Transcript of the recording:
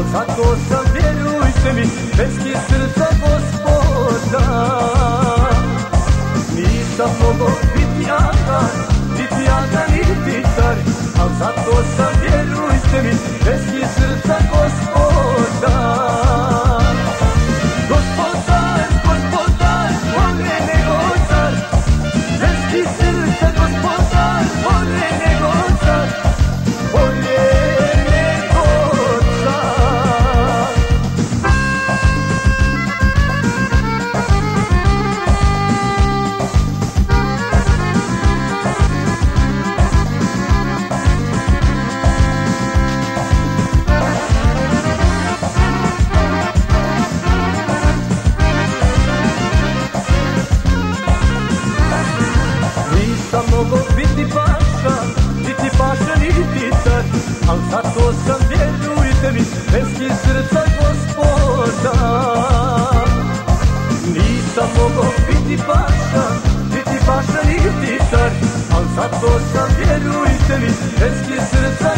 zato sam, vjerujte mi, ženski srca gospodar. Nisam mogao biti jadan, niti jadan, niti car, al zato sam, vjerujte mi, ženski srca gospodar. Gospodar, gospodar, bolje nego car, ženski srca gospodar, bolje nego car, bolje nego car. Nisam mogao biti paša, niti paša, niti car, al zato sam, vjerujte mi, ženski srca gospodar. Nisam mogao biti paša, niti paša, niti car, al zato sam, vjerujte mi, ženski srca